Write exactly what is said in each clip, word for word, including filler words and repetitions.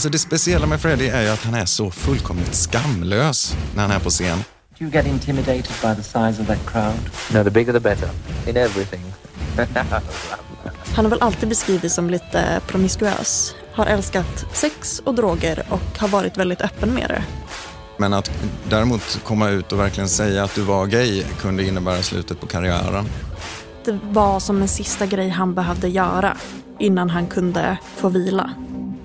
Alltså det speciella med Freddie är ju att han är så fullkomligt skamlös när han är på scen. Do you get intimidated by the size of that crowd? No, the bigger the better. In everything. Han har väl alltid beskrivits som lite promiskuös. Har älskat sex och droger och har varit väldigt öppen med det. Men att däremot komma ut och verkligen säga att du var gay kunde innebära slutet på karriären. Det var som en sista grej han behövde göra innan han kunde få vila.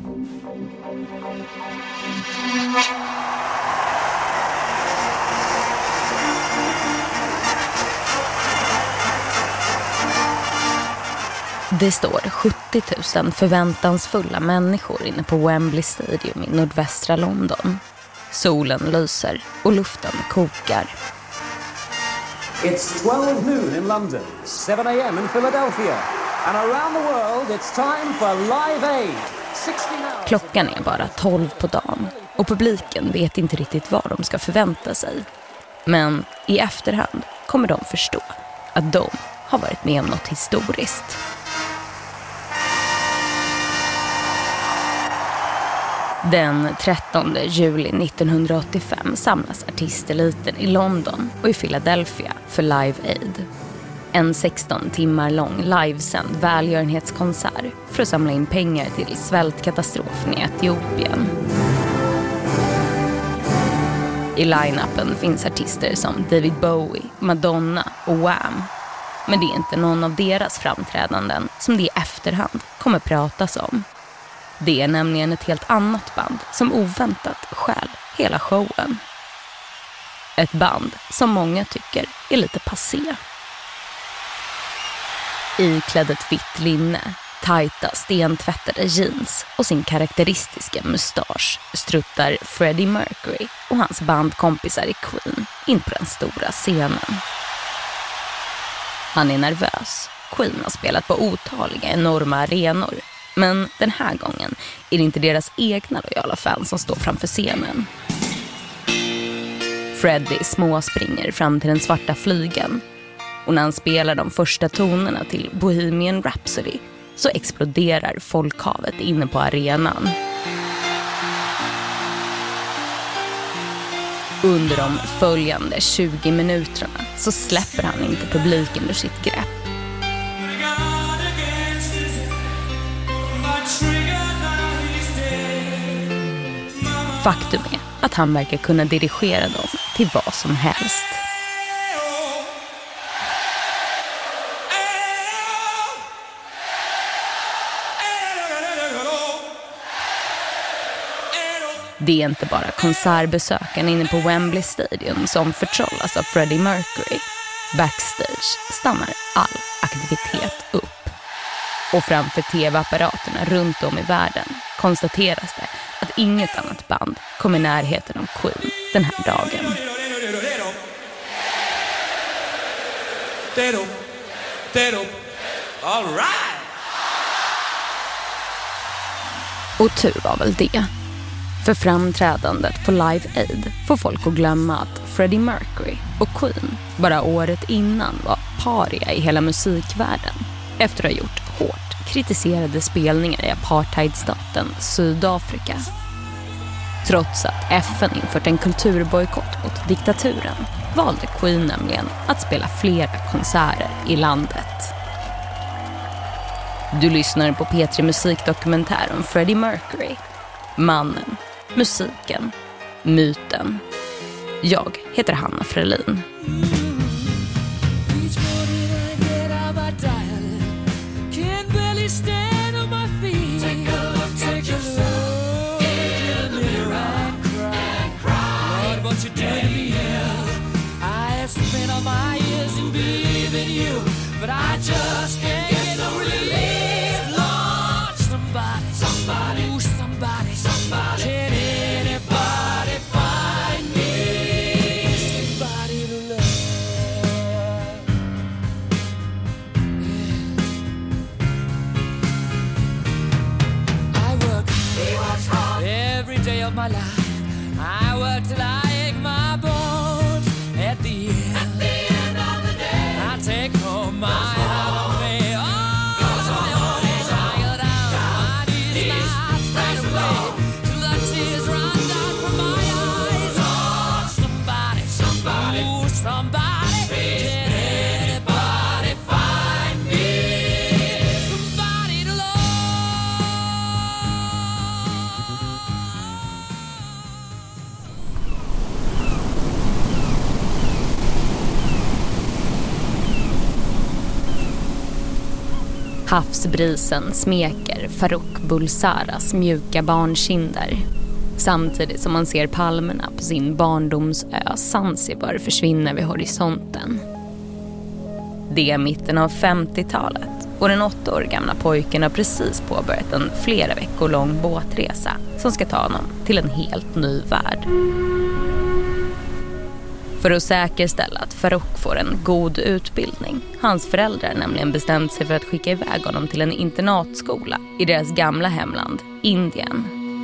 Det står sjuttio tusen förväntansfulla människor inne på Wembley Stadium i nordvästra London. Solen lyser och luften kokar. It's twelve noon in London, seven a.m. in Philadelphia. And around the world it's time for Live Aid. Klockan är bara tolv på dagen och publiken vet inte riktigt vad de ska förvänta sig. Men i efterhand kommer de förstå att de har varit med om något historiskt. Den trettonde juli nittonhundraåttiofem samlas artisteliten i London och i Philadelphia för Live Aid. En sexton timmar lång livesänd välgörenhetskonsert för att samla in pengar till svältkatastrofen i Etiopien. I line-upen finns artister som David Bowie, Madonna och Wham. Men det är inte någon av deras framträdanden som det i efterhand kommer pratas om. Det är nämligen ett helt annat band som oväntat stjäl hela showen. Ett band som många tycker är lite passé. Iklädd ett vitt linne, tajta stentvättade jeans och sin karaktäristiska mustasch struttar Freddie Mercury och hans bandkompisar i Queen in på den stora scenen. Han är nervös. Queen har spelat på otaliga enorma arenor. Men den här gången är det inte deras egna lojala fans som står framför scenen. Freddie småspringer fram till den svarta flygeln. Och när han spelar de första tonerna till Bohemian Rhapsody så exploderar folkhavet inne på arenan. Under de följande tjugo minuterna så släpper han inte publiken ur sitt grepp. Faktum är att han verkar kunna dirigera dem till vad som helst. Det är inte bara konsertbesökaren inne på Wembley Stadium som förtrollas av Freddie Mercury. Backstage stannar all aktivitet upp. Och framför tv-apparaterna runt om i världen konstateras det att inget annat band kom i närheten av Queen den här dagen. Och tur var väl det. För framträdandet på Live Aid får folk att glömma att Freddie Mercury och Queen bara året innan var paria i hela musikvärlden efter att ha gjort hårt kritiserade spelningar i apartheidstaten Sydafrika. Trots att F N infört en kulturbojkott mot diktaturen valde Queen nämligen att spela flera konserter i landet. Du lyssnar på P tre musikdokumentär om Freddie Mercury. Mannen, musiken, myten. Jag heter Hanna Frelin. But I just can't get no relief, Lord. Somebody, somebody, ooh, somebody, somebody. Can anybody find me somebody to love? Yeah. I work, he works hard every day of my life. I work till I ache my bones. At the end, at the end of the day, I take home my house. somebody. Can anybody find me somebody to love? Havsbrisen smeker Farouk Bulsaras mjuka barnkinder. Samtidigt som man ser palmerna på sin barndomsö Zanzibar försvinna vid horisonten. Det är mitten av femtiotalet och den åtta år gamla pojken har precis påbörjat en flera veckor lång båtresa som ska ta honom till en helt ny värld. För att säkerställa att Farouk får en god utbildning. Hans föräldrar nämligen bestämt sig för att skicka iväg honom till en internatskola i deras gamla hemland, Indien.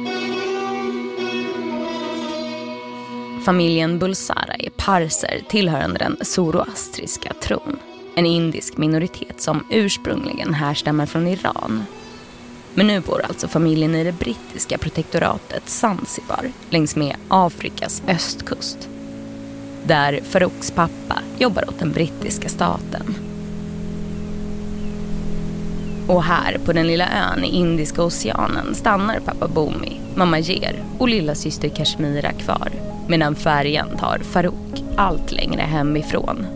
Familjen Bulsara är parser tillhörande den zoroastriska tron. En indisk minoritet som ursprungligen härstammar från Iran. Men nu bor alltså familjen i det brittiska protektoratet Zanzibar längs med Afrikas östkust. Där Farouks pappa jobbar åt den brittiska staten. Och här på den lilla ön i Indiska oceanen stannar pappa Bumi, mamma Ger och lilla syster Kashmira kvar. Medan färjan tar Farouk allt längre hemifrån.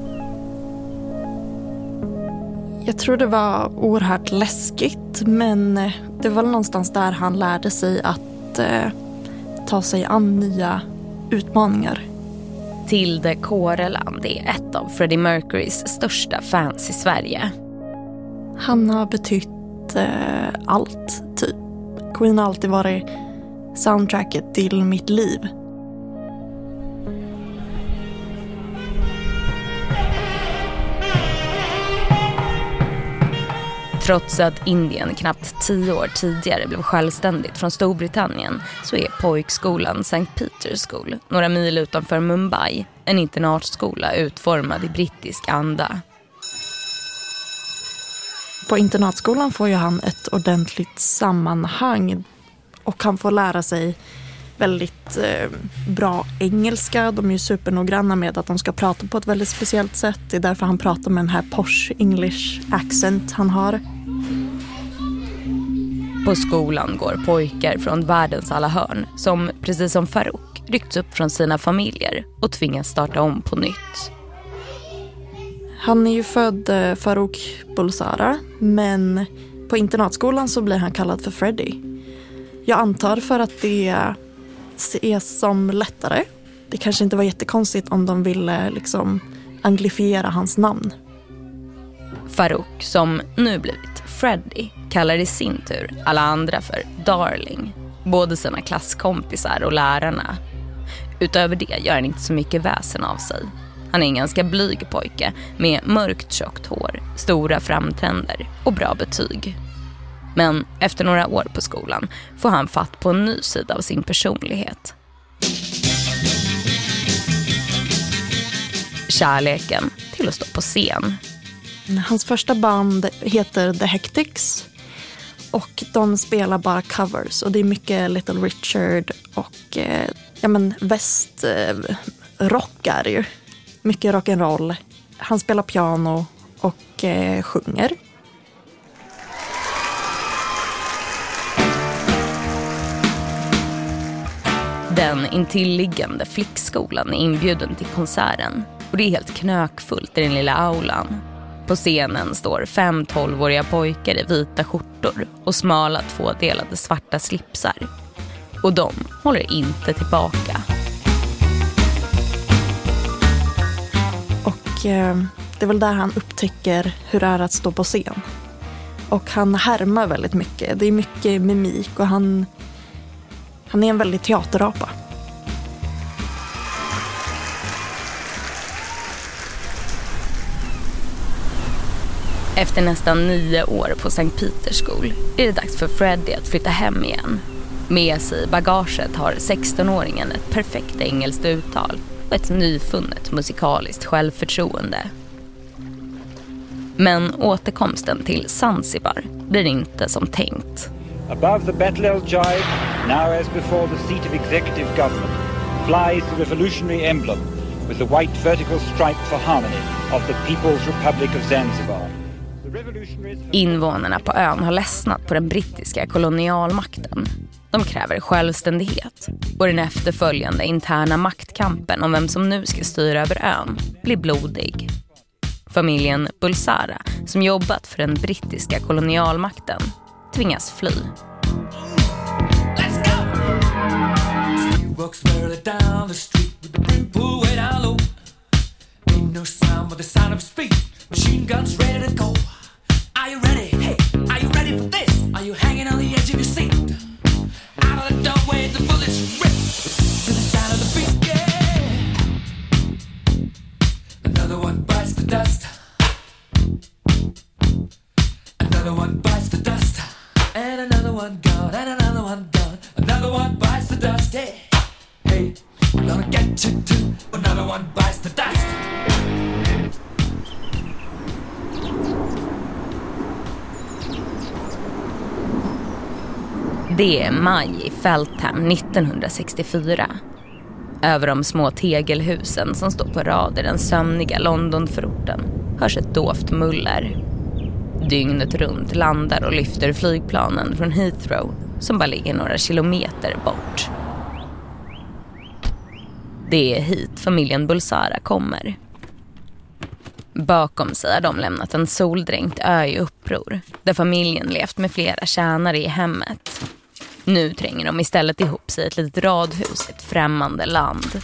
Jag tror det var oerhört läskigt, men det var någonstans där han lärde sig att eh, ta sig an nya utmaningar. Tilde Kåreland är ett av Freddie Mercurys största fans i Sverige. Han har betytt eh, allt, typ. Queen har alltid varit soundtracket till mitt liv. Trots att Indien knappt tio år tidigare blev självständigt från Storbritannien så är pojkskolan Sankt Peter's School, några mil utanför Mumbai, en internatskola utformad i brittisk anda. På internatskolan får ju han ett ordentligt sammanhang och han får lära sig väldigt eh, bra engelska. De är ju supernoggranna med att de ska prata på ett väldigt speciellt sätt. Det är därför han pratar med den här posh English accent han har. På skolan går pojkar från världens alla hörn som, precis som Farouk, ryckts upp från sina familjer och tvingas starta om på nytt. Han är ju född eh, Farouk Bulsara, men på internatskolan så blir han kallad för Freddie. Jag antar för att det ses som lättare. Det kanske inte var jättekonstigt om de ville liksom anglifiera hans namn. Farouk, som nu blivit Freddie, kallar i sin tur alla andra för Darling. Både sina klasskompisar och lärarna. Utöver det gör han inte så mycket väsen av sig. Han är en ganska blyg pojke med mörkt tjockt hår, stora framtänder och bra betyg. Men efter några år på skolan får han fatt på en ny sida av sin personlighet. Kärleken till att stå på scen. Hans första band heter The Hectics och de spelar bara covers och det är mycket Little Richard och eh, ja men väst eh, rockar ju. Mycket rock'n'roll. Han spelar piano och eh, sjunger. Den intilliggande flickskolan är inbjuden till konserten och det är helt knökfullt i den lilla aulan. På scenen står fem tolvåriga pojkar i vita skjortor och smala tvådelade svarta slipsar. Och de håller inte tillbaka. Och eh, det är väl där han upptäcker hur det är att stå på scen. Och han härmar väldigt mycket. Det är mycket mimik och han, han är en väldigt teaterapa. Efter nästan nio år på Sankt Peter's School är det dags för Freddie att flytta hem igen. Med sig i bagaget har sextonåringen ett perfekt engelskt uttal och ett nyfunnet musikaliskt självförtroende. Men återkomsten till Zanzibar blir inte som tänkt. Above the Battle El Jive, now as before the seat of executive government, flies the revolutionary emblem, with the white vertical stripe for harmony of the People's Republic of Zanzibar. Invånarna på ön har ledsnat på den brittiska kolonialmakten. De kräver självständighet och den efterföljande interna maktkampen om vem som nu ska styra över ön blir blodig. Familjen Bulsara, som jobbat för den brittiska kolonialmakten, tvingas fly. Walks merrily down the street with the brim pulled way down low. Ain't no sound but the sound of his feet. Machine guns ready to go. Are you ready? Hey, are you ready for this? Are you hanging on the edge of your seat? Out of the doorway, the bullets rip to the sound of the beat. Yeah. Another one bites the dust. Another one bites the dust. And another one gone. And another one gone. Another one bites the dust. Yeah. Hey, we're gonna get you too. Another one bites the dust. Det är maj i Feltham nittonhundrasextiofyra. Över de små tegelhusen som står på rad i den sömniga Londonförorten hörs ett dovt muller. Dygnet runt landar och lyfter flygplanen från Heathrow som bara ligger några kilometer bort. Det är hit familjen Bulsara kommer. Bakom sig har de lämnat en soldränkt ö i uppror där familjen levt med flera tjänare i hemmet. Nu tränger de istället ihop sig i ett litet radhus i ett främmande land.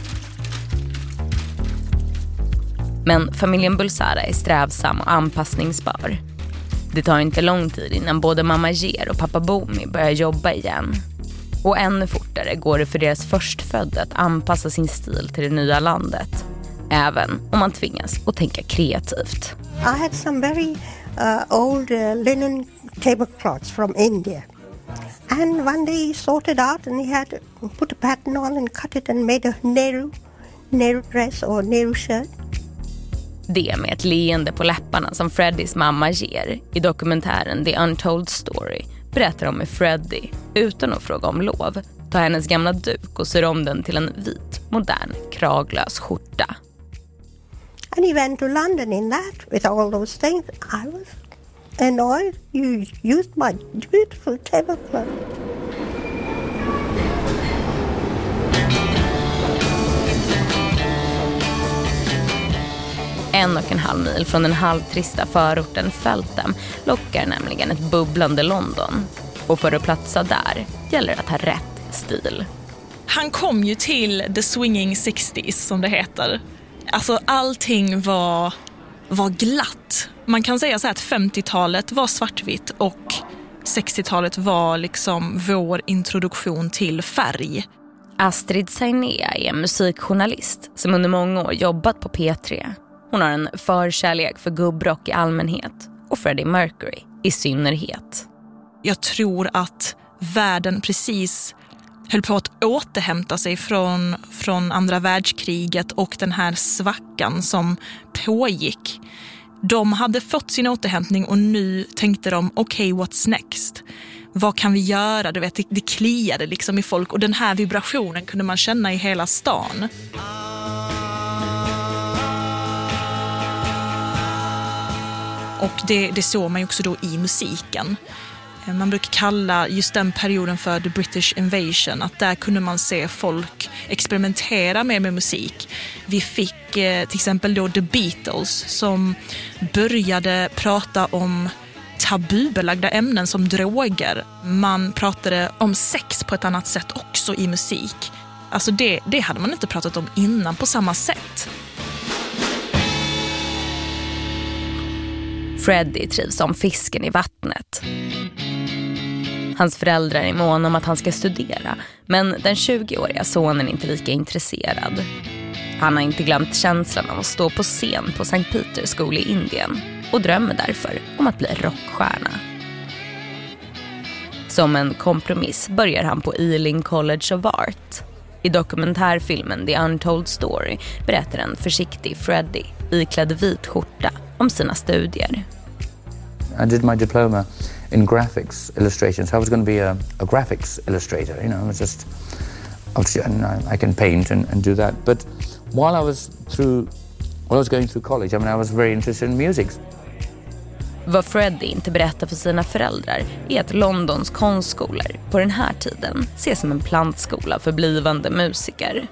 Men familjen Bulsara är strävsam och anpassningsbar. Det tar inte lång tid innan både mamma Ger och pappa Bomi börjar jobba igen. Och ännu fortare går det för deras förstfödda att anpassa sin stil till det nya landet. Även om man tvingas att tänka kreativt. I had some very uh, old uh, linen tablecloths from India. And one day he sorted out and he had put a pattern on and cut it and made a Nehru, Nehru dress or Nehru shirt. Det med ett leende på läpparna som Freddys mamma ger i dokumentären The Untold Story berättar om med Freddie, utan att fråga om lov, tar hennes gamla duk och syr om den till en vit, modern, kraglös skjorta. And he went to London in that with all those things. I was annoyed. You used my beautiful tablecloth. En och en halv mil från den halvtrista förorten Feltham lockar nämligen ett bubblande London. Och för att platsa där gäller det att ha rätt stil. Han kom ju till the swinging sexties som det heter. Alltså allting var, var glatt. Man kan säga så här att femtiotalet var svartvitt och sextiotalet var liksom vår introduktion till färg. Astrid Sainea är en musikjournalist som under många år jobbat på P tre. Hon har en förkärlek för gubbrock i allmänhet och Freddie Mercury i synnerhet. Jag tror att världen precis höll på att återhämta sig från, från andra världskriget och den här svackan som pågick. De hade fått sin återhämtning och nu tänkte de, okej, okay, what's next? Vad kan vi göra? Du vet, det, det kliade liksom i folk och den här vibrationen kunde man känna i hela stan. Och det, det såg man ju också då i musiken. Man brukar kalla just den perioden för the British Invasion. Att där kunde man se folk experimentera mer med musik. Vi fick eh, till exempel då The Beatles som började prata om tabubelagda ämnen som droger. Man pratade om sex på ett annat sätt också i musik. Alltså det, det hade man inte pratat om innan på samma sätt. Freddie trivs som fisken i vattnet. Hans föräldrar är måna om att han ska studera, men den tjugoåriga sonen är inte lika intresserad. Han har inte glömt känslan av att stå på scen på Sankt Peters School i Indien och drömmer därför om att bli rockstjärna. Som en kompromiss börjar han på Ealing College of Art. I dokumentärfilmen The Untold Story berättar en försiktig Freddie iklädd vit skjorta om sina studier. I did my diploma in graphics illustration, so I was going to be a, a graphics illustrator. You know, I was just, obviously, I can paint and, and do that. But While I was through, while I was going through college, I mean, I was very interested in music. Vad Freddie inte berättar för sina föräldrar är att Londons konstskolor på den här tiden ses som en plantskola för blivande musiker.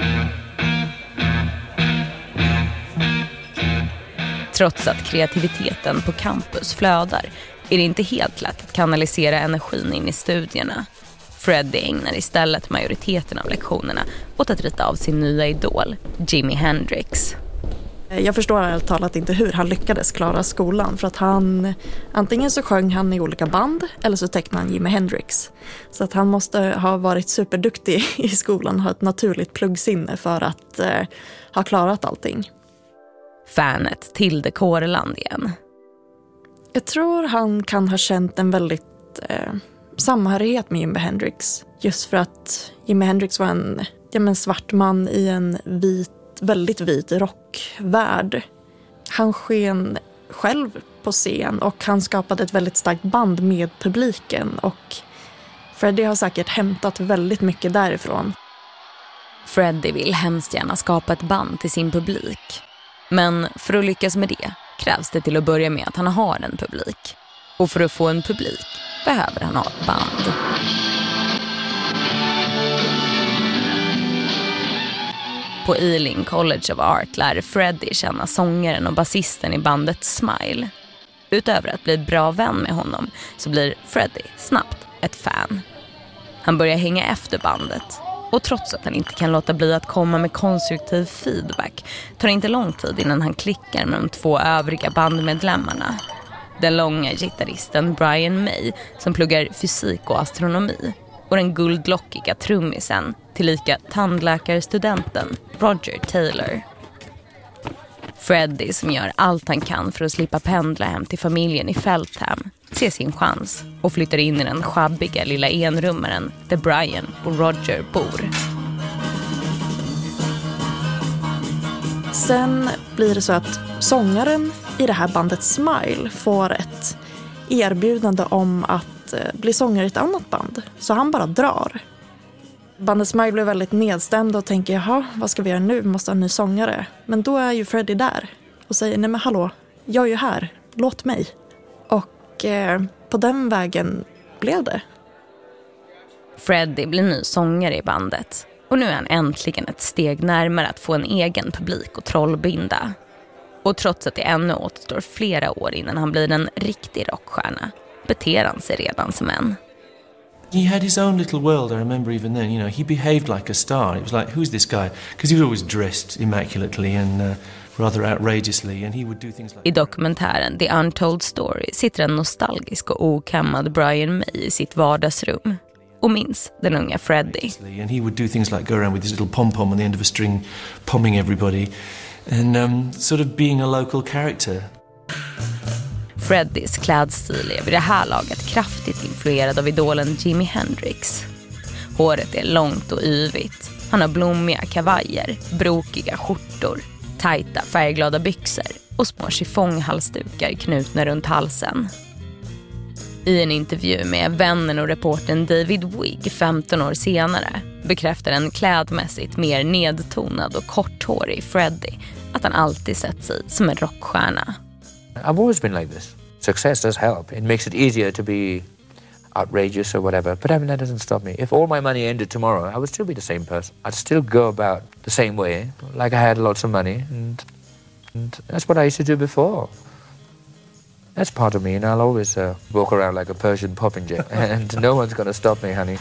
Trots att kreativiteten på campus flödar är det inte helt lätt att kanalisera energin in i studierna. Freddie ägnar istället majoriteten av lektionerna åt att rita av sin nya idol, Jimi Hendrix. Jag förstår ärligt talat inte hur han lyckades klara skolan, för att han antingen så sjöng han i olika band eller så tecknade han Jimi Hendrix. Så att han måste ha varit superduktig i skolan, ha ett naturligt pluggsinne för att eh, ha klarat allting. Fanet Tilde Kåreland igen. Jag tror han kan ha känt en väldigt eh, samhörighet med Jimi Hendrix. Just för att Jimi Hendrix var en, ja, men svart man i en vit, väldigt vit rockvärld. Han sken själv på scen och han skapade ett väldigt starkt band med publiken. Och Freddie har säkert hämtat väldigt mycket därifrån. Freddie vill hemskt gärna skapa ett band till sin publik. Men för att lyckas med det krävs det till att börja med att han har en publik. Och för att få en publik behöver han ha ett band. På Ealing College of Art lär Freddie känna sångaren och basisten i bandet Smile. Utöver att bli bra vän med honom så blir Freddie snabbt ett fan. Han börjar hänga efter bandet. Och trots att han inte kan låta bli att komma med konstruktiv feedback tar det inte lång tid innan han klickar med de två övriga bandmedlemmarna. Den långa gitarristen Brian May som pluggar fysik och astronomi och den guldlockiga trummisen tillika tandläkarstudenten Roger Taylor. Freddie, som gör allt han kan för att slippa pendla hem till familjen i Feltham, ser sin chans och flyttar in i den schabbiga lilla enrummaren där Brian och Roger bor. Sen blir det så att sångaren i det här bandet Smile får ett erbjudande om att bli sångare i ett annat band. Så han bara drar. Bandet Smile blir väldigt nedstämd och tänker, jaha, vad ska vi göra nu? Vi måste ha en ny sångare. Men då är ju Freddie där och säger, nej men hallå, jag är ju här, låt mig. Och eh, på den vägen blev det. Freddie blir ny sångare i bandet. Och nu är han äntligen ett steg närmare att få en egen publik och trollbinda. Och trots att det ännu återstår flera år innan han blir en riktig rockstjärna beter han sig redan som en. He had his own little world, I remember even then, you know, he behaved like a star. It was like, who's this guy? Because he was always dressed immaculately and uh, rather outrageously, and he would do things like... I dokumentären The Untold Story sitter en nostalgisk och okammad Brian May i sitt vardagsrum och minns den unga Freddie. And he would do things like go around with his little pom-pom on the end of a string, pomming everybody, and um, sort of being a local character. Freddies klädstil är vid det här laget kraftigt influerad av idolen Jimi Hendrix. Håret är långt och yvigt. Han har blommiga kavajer, brokiga skjortor, tajta färgglada byxor och små chiffonghalsdukar knutna runt halsen. I en intervju med vännen och reportern David Wigg femton år senare bekräftar en klädmässigt mer nedtonad och korthårig Freddie att han alltid sett sig som en rockstjärna. I've always been like this. Success does help. It makes it easier to be outrageous or whatever. But I mean, that doesn't stop me. If all my money ended tomorrow, I would still be the same person. I'd still go about the same way, like I had lots of money. And, and that's what I used to do before. That's part of me, and I'll always uh, walk around like a Persian popinjay. And no one's gonna stop me, honey.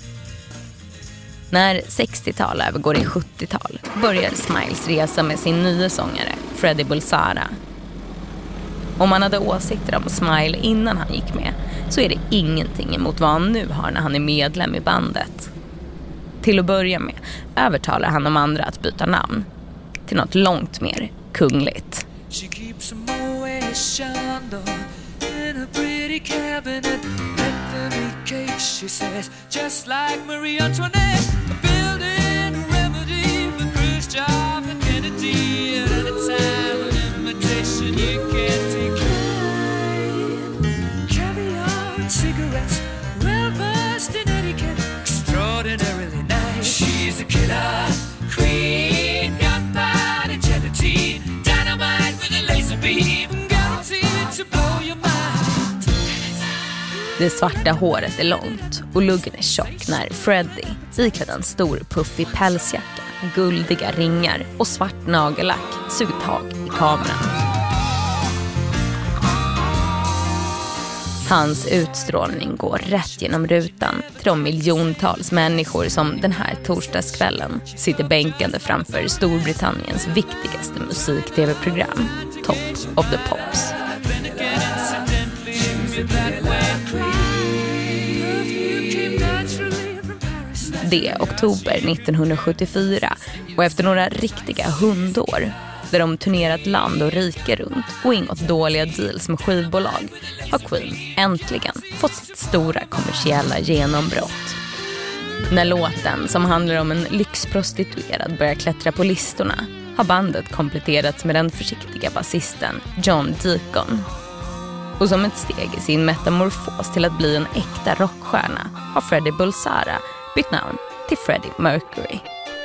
När sextiotal övergår i sjuttiotal börjar Smiles resa med sin nya sångare, Freddie Bulsara. Om man hade åsikter om Smile innan han gick med så är det ingenting emot vad han nu har när han är medlem i bandet. Till att börja med övertalar han de andra att byta namn till något långt mer kungligt. She keeps a Moet Chandon in a pretty cabinet. Anthony cake, she says, just like Marie Antoinette. A building remedy for Khrushchev and Kennedy. At any time, an imitation you can't take. Caviar and cigarettes, well versed in etiquette, extraordinarily nice. She's a killer queen, got Det svarta håret är långt och luggen är tjock när Freddie, iklädd en stor puffig pälsjacka, guldiga ringar och svart nagellack, suger tag i kameran. Hans utstrålning går rätt genom rutan till de miljontals människor som den här torsdagskvällen sitter bänkande framför Storbritanniens viktigaste musik-tv-program, Top of the Pops. Det är oktober nittonhundrasjuttiofyra och efter några riktiga hundår där de turnerat land och rike runt och ingått dåliga deals med skivbolag har Queen äntligen fått sitt stora kommersiella genombrott. När låten, som handlar om en lyxprostituerad, börjar klättra på listorna har bandet kompletterats med den försiktiga basisten John Deacon. Och som ett steg i sin metamorfos till att bli en äkta rockstjärna har Freddie Bulsara bytt namn till Freddie Mercury.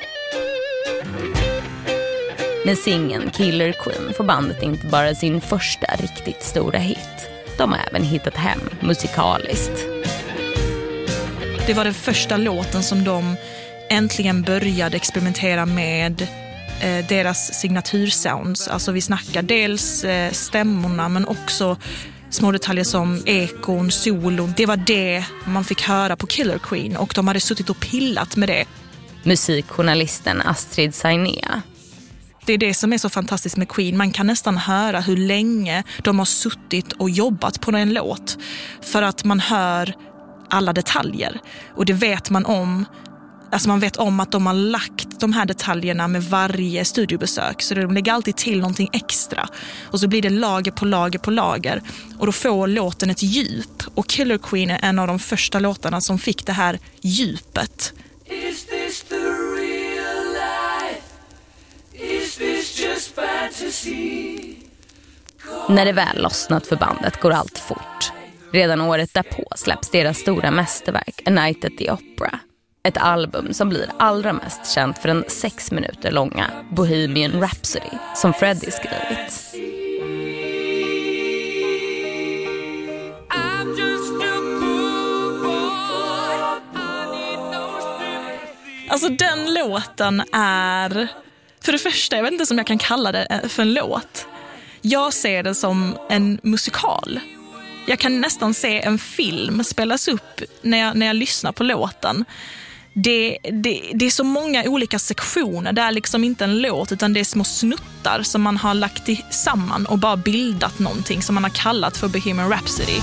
Med singeln Killer Queen får bandet inte bara sin första riktigt stora hit. De har även hittat hem musikaliskt. Det var den första låten som de äntligen började experimentera med eh, deras signatursounds. Alltså vi snackar dels eh, stämmorna men också små detaljer som ekon, solon. Det var det man fick höra på Killer Queen och de hade suttit och pillat med det. Musikjournalisten Astrid Sainea. Det är det som är så fantastiskt med Queen. Man kan nästan höra hur länge de har suttit och jobbat på en låt. För att man hör alla detaljer. Och det vet man om. Alltså man vet om att de har lagt de här detaljerna med varje studiobesök. Så de lägger alltid till någonting extra. Och så blir det lager på lager på lager. Och då får låten ett djup. Och Killer Queen är en av de första låtarna som fick det här djupet. Is this the real life? Is this just fantasy? När det väl lossnat för bandet går allt fort. Redan året därpå släpps deras stora mästerverk A Night at the Opera. Ett album som blir allra mest känt för den sex minuter långa Bohemian Rhapsody som Freddie skrivit. Alltså den låten är, för det första, jag vet inte om jag kan kalla det för en låt. Jag ser det som en musikal. Jag kan nästan se en film spelas upp när jag, när jag lyssnar på låten. Det, det, det är så många olika sektioner. Det är liksom inte en låt utan det är små snuttar som man har lagt samman och bara bildat någonting som man har kallat för Bohemian Rhapsody.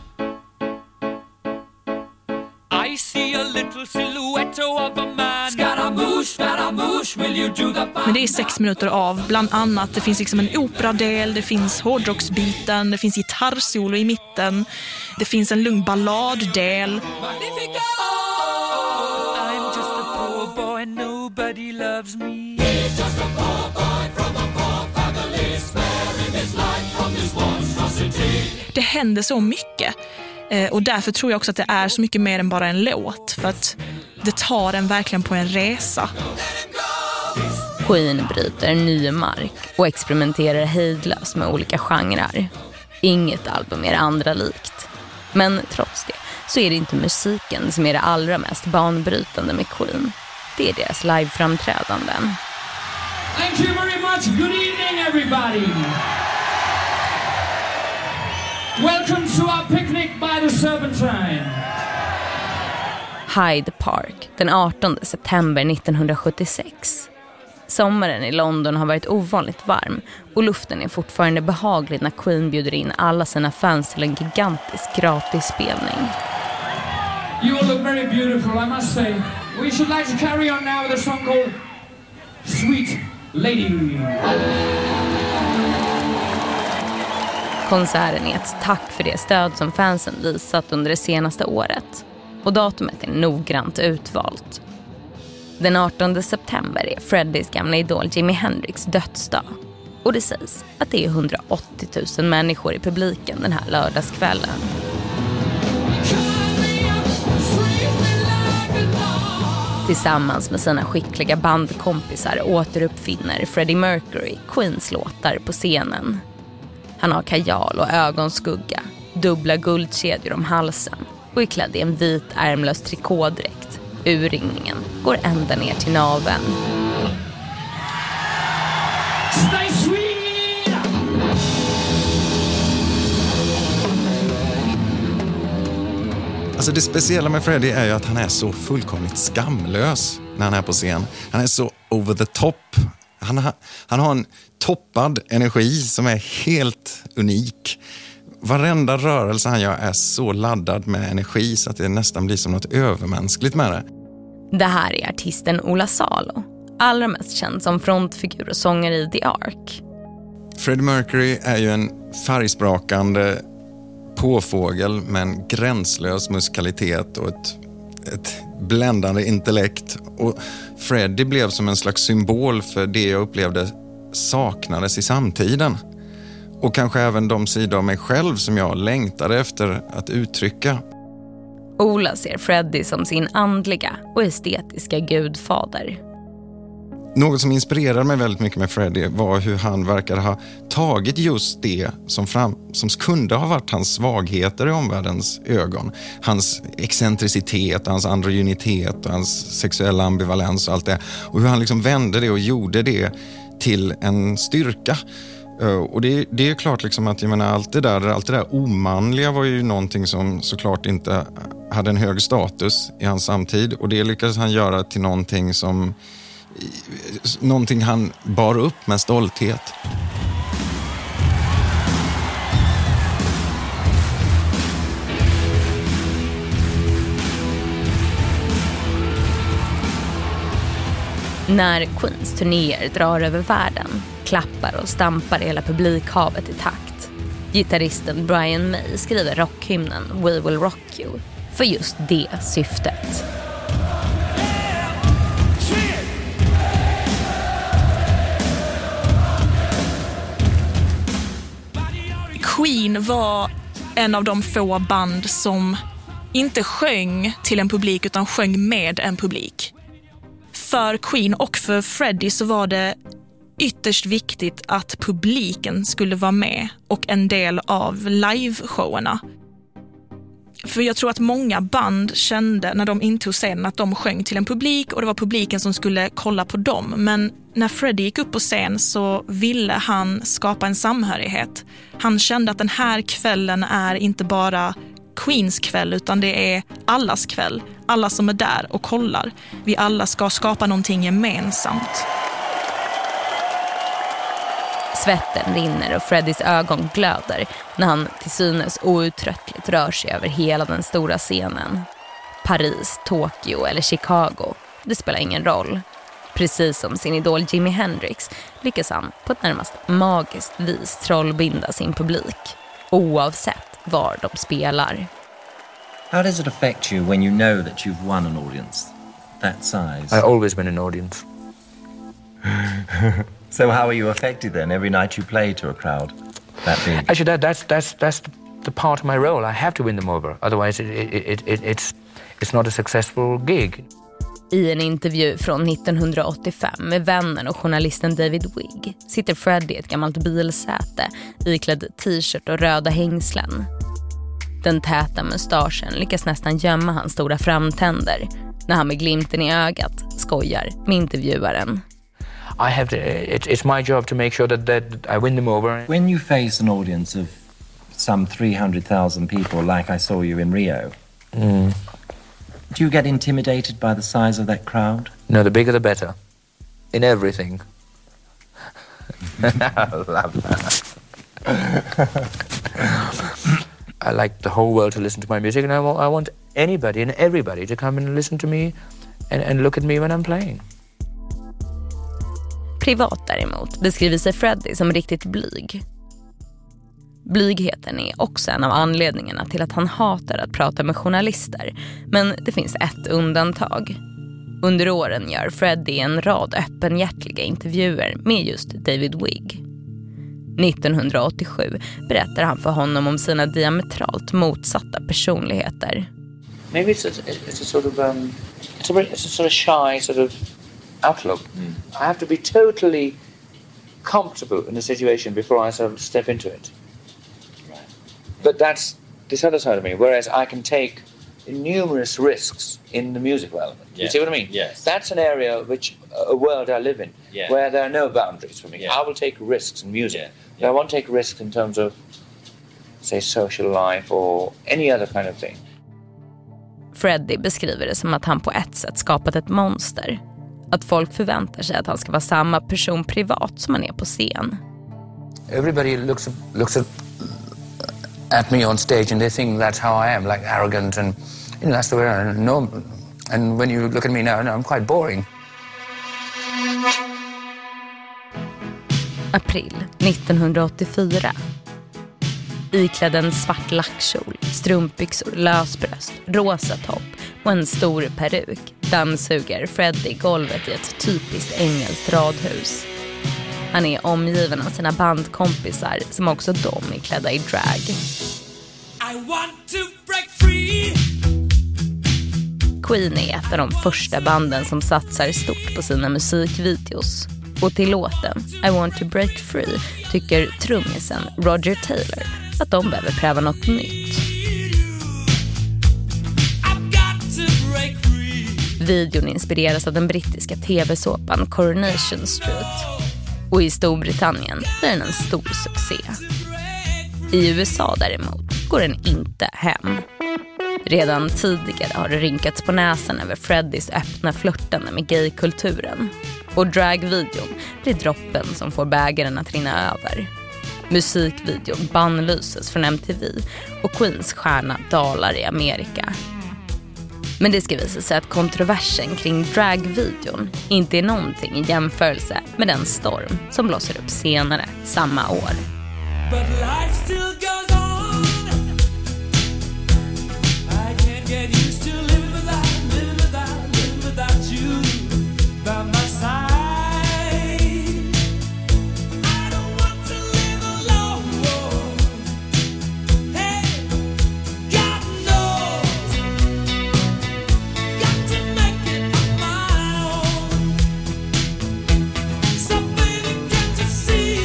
I see a little silhouette of a man. Scaramouche, Scaramouche, will you do the fun? Men det är sex minuter av bland annat. Det finns liksom en operadel, det finns hårdrocksbiten, det finns gitarrsolo i mitten. Det finns en lugn balladdel. I'm just a poor boy, nobody loves me. He's just a poor boy from a poor family, sparing his life from this monstrosity. Det händer så mycket. Och därför tror jag också att det är så mycket mer än bara en låt. För att det tar en verkligen på en resa. Queen bryter ny mark och experimenterar hejdlöst med olika genrer. Inget album är det andra likt. Men trots det så är det inte musiken som är det allra mest banbrytande med Queen. Det är deras liveframträdanden. Thank you very much. Good evening everybody. Welcome to our picnic by the Serpentine. Hyde Park, den artonde september nittonhundrasjuttiosex. Sommaren i London har varit ovanligt varm och luften är fortfarande behaglig när Queen bjuder in alla sina fans till en gigantisk gratisspelning. You all look very beautiful, I must say. We should like to carry on now with a song called Sweet Lady. Konserten är ett tack för det stöd som fansen visat under det senaste året. Och datumet är noggrant utvalt. Den artonde september är Freddies gamla idol Jimi Hendrix dödsdag. Och det sägs att det är hundraåttio tusen människor i publiken den här lördagskvällen. Tillsammans med sina skickliga bandkompisar återuppfinner Freddie Mercury Queens låtar på scenen. Han har kajal och ögonskugga, dubbla guldkedjor om halsen och är klädd i en vit ärmlös trikådräkt. Urringningen går ända ner till naveln. Stay sweet! Alltså det speciella med Freddie är ju att han är så fullkomligt skamlös när han är på scen. Han är så over the top. Han har, han har en toppad energi som är helt unik. Varenda rörelse han gör är så laddad med energi så att det nästan blir som något övermänskligt med det. Det här är artisten Ola Salo, allra mest känd som frontfigur och sångare i The Ark. Freddie Mercury är ju en färgsprakande påfågel med en gränslös musikalitet och ett, ett bländande intellekt. Och Freddie blev som en slags symbol för det jag upplevde saknades i samtiden. Och kanske även de sidor av mig själv som jag längtade efter att uttrycka. Ola ser Freddie som sin andliga och estetiska gudfader. Något som inspirerade mig väldigt mycket med Freddie var hur han verkade ha tagit just det som, fram, som kunde ha varit hans svagheter i omvärldens ögon. Hans excentricitet, hans androgynitet och hans sexuella ambivalens och allt det. Och hur han liksom vände det och gjorde det till en styrka. Och det, det är klart liksom att jag menar, allt, det där, allt det där omanliga var ju någonting som såklart inte hade en hög status i hans samtid. Och det lyckades han göra till någonting som någonting han bar upp med stolthet. När Queens turnéer drar över världen klappar och stampar hela publikhavet i takt. Gitarristen Brian May skriver rockhymnen We Will Rock You för just det syftet. Queen var en av de få band som inte sjöng till en publik utan sjöng med en publik. För Queen och för Freddie så var det ytterst viktigt att publiken skulle vara med och en del av liveshowerna. För jag tror att många band kände när de intog scenen att de sjöng till en publik och det var publiken som skulle kolla på dem. Men när Freddie gick upp på scen så ville han skapa en samhörighet. Han kände att den här kvällen är inte bara Queens kväll utan det är allas kväll. Alla som är där och kollar. Vi alla ska skapa någonting gemensamt. Svetten rinner och Freddies ögon glöder när han till synes outtröttligt rör sig över hela den stora scenen. Paris, Tokyo eller Chicago, det spelar ingen roll. Precis som sin idol Jimi Hendrix lyckas han på ett närmast magiskt vis trollbinda sin publik, oavsett var de spelar. How does it affect you when you know that you've won an audience that size? I always win an audience. So how are you affected then every night you play to a crowd that big? Actually, that, that's that's that's the part of my role. I have to win them over. Otherwise, it, it, it, it, it's it's not a successful gig. I en intervju från nittonhundraåttiofem med vännen och journalisten David Wigg sitter Freddie i ett gammalt bilsäte iklädd t-shirt och röda hängslen. Den täta mustaschen lyckas nästan gömma hans stora framtänder när han med glimten i ögat skojar med intervjuaren. I have to, it, it's my job to make sure that, that I win them over. When you face an audience of some three hundred thousand people like I saw you in Rio, Mm. do you get intimidated by the size of that crowd? No, the bigger the better. In everything. I love that. I like the whole world to listen to my music and I want, I want anybody and everybody to come and listen to me and, and look at me when I'm playing. Privat däremot beskriver sig Freddie som riktigt blyg. Blygheten är också en av anledningarna till att han hatar att prata med journalister. Men det finns ett undantag. Under åren gör Freddie en rad öppenhjärtliga intervjuer med just David Wigg. nittonhundraåttiosju berättar han för honom om sina diametralt motsatta personligheter. Maybe it's a, it's a sort of um, it's a very, it's a sort of shy sort of outlook. Mm. I have to be totally comfortable in a situation before I sort of step into it. Right. But that's this other side of me, whereas I can take numerous risks in the musical element. Yeah. You see what I mean? Yes. That's an area which, a world I live in, yeah. where there are no boundaries for me. Yeah. I will take risks in music. Yeah. But I won't take risks in terms of, say, social life or any other kind of thing. Freddie beskriver det som att han på ett sätt skapat ett monster. Att folk förväntar sig att han ska vara samma person privat som han är på scen. Everybody looks looks at, at me on stage and they think that's how I am, like arrogant and, you know, that's the way I am. No, and when you look at me now, no, I'm quite boring. April nittonhundraåttiofyra. Iklädd en svart lackkjol, strumpbyxor, lösbröst, rosa topp och en stor peruk dammsuger Freddie golvet i ett typiskt engelskt radhus. Han är omgiven av sina bandkompisar som också de är klädda i drag. I want to break free. Queen är ett av de första banden som satsar stort på sina musikvideos. Och till låten I want to break free tycker trummisen Roger Taylor att de behöver pröva något nytt. Videon inspireras av den brittiska tv-såpan Coronation Street. Och i Storbritannien är den en stor succé. I U S A däremot går den inte hem. Redan tidigare har det rinkats på näsan över Freddies öppna flörtande med gaykulturen. Och dragvideon blir droppen som får bägaren att rinna över. Musikvideon bannlyses från M T V och Queens stjärna dalar i Amerika. Men det ska visa sig att kontroversen kring dragvideon inte är någonting i jämförelse med den storm som blåser upp senare samma år. But life still goes on. I can't get used to living without, living without, living without you by my side. I don't want to live alone. Hey, God knows. Got to make it on my own. So baby, can't you see?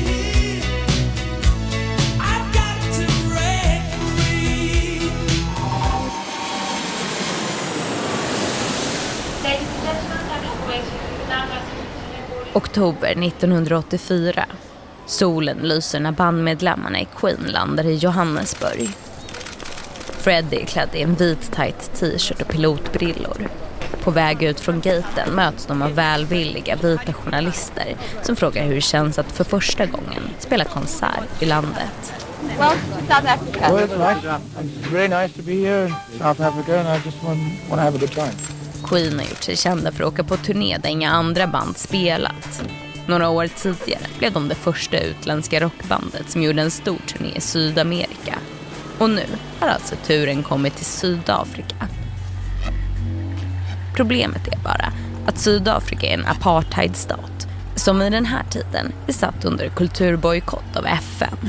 Oktober nittonhundraåttiofyra. Solen lyser när bandmedlemmarna i Queen landar i Johannesburg. Freddie är klädd i en vit tight t-shirt och pilotbrillor. På väg ut från gaten möts de av välvilliga vita journalister som frågar hur det känns att för första gången spela konsert i landet. Well, South Africa. Well, it's nice. It's very nice to be here in South Africa and I just want, want to have a good time. Queen har gjort sig kända för att åka på turné där inga andra band spelat. Några år tidigare blev de det första utländska rockbandet som gjorde en stor turné i Sydamerika. Och nu har alltså turen kommit till Sydafrika. Problemet är bara att Sydafrika är en apartheidstat som i den här tiden är satt under kulturbojkott av F N.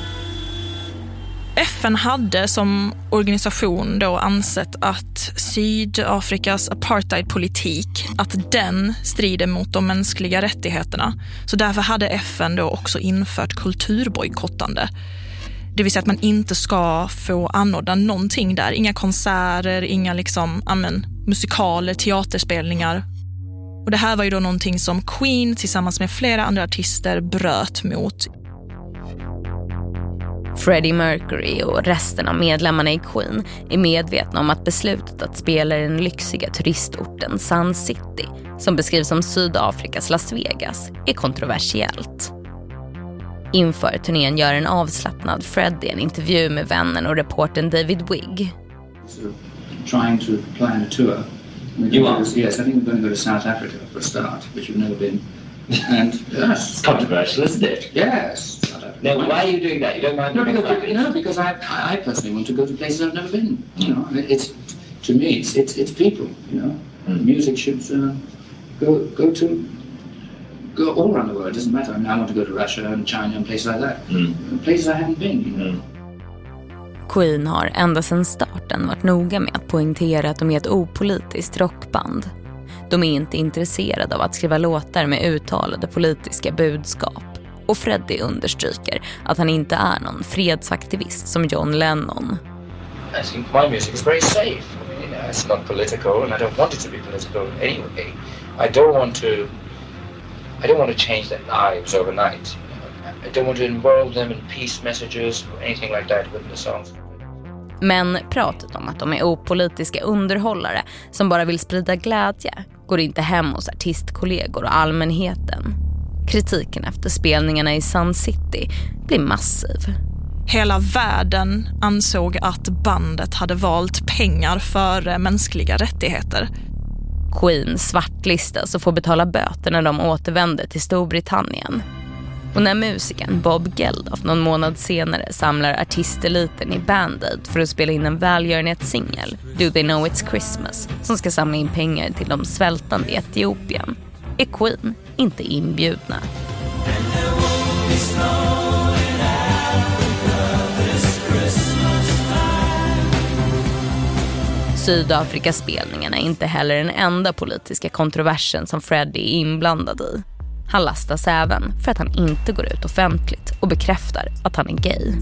F N hade som organisation då ansett att Sydafrikas apartheidpolitik, att den strider mot de mänskliga rättigheterna. Så därför hade F N då också infört kulturbojkottande. Det vill säga att man inte ska få anordna någonting där. Inga konserter, inga liksom, amen, musikaler, teaterspelningar. Och det här var ju då någonting som Queen tillsammans med flera andra artister bröt mot. Freddie Mercury och resten av medlemmarna i Queen är medvetna om att beslutet att spela i den lyxiga turistorten Sun City, som beskrivs som Sydafrikas Las Vegas, är kontroversiellt. Inför turnén gör en avslappnad Freddie en intervju med vännen och reportern David Wigg. So, trying to plan a tour. You are? Yes, I think we're going to go to South Africa for a start, which you've never been. And yes, it's controversial, isn't it? Yes. Now, why are you doing that? You don't mind? No, because, you know, because I, I personally want to go to places I've never been. You know, it's to me, it's it's, it's people. You know, mm. Music should uh, go go to go all around the world. It doesn't matter. I mean, I want to go to Russia and China and places like that. Mm. Places I haven't been. You know. Mm. Queen har ända sedan starten varit noga med att poängtera att de är ett opolitiskt rockband. De är inte intresserade av att skriva låtar med uttalade politiska budskap. och Freddie understryker att han inte är någon fredsaktivist som John Lennon. I think my music is very safe. You know, it's not political, and I don't want it to be political anyway. I don't want to. I don't want to change their lives overnight. I don't want to involve them in peace messages or anything like that within the songs. Men pratet om att de är opolitiska underhållare som bara vill sprida glädje går inte hem hos artistkollegor och allmänheten. Kritiken efter spelningarna i Sun City blir massiv. Hela världen ansåg att bandet hade valt pengar före mänskliga rättigheter. Queen svartlistas och får betala böter när de återvänder till Storbritannien. Och när musikern Bob Geldof någon månad senare samlar artisteliten i Band Aid för att spela in en välgörenhetssingel, Do They Know It's Christmas, som ska samla in pengar till de svältande i Etiopien, är Queen inte inbjudna. Sydafrikaspelningarna är inte heller den enda politiska kontroversen som Freddie är inblandad i. Han lastas även för att han inte går ut offentligt och bekräftar att han är gay.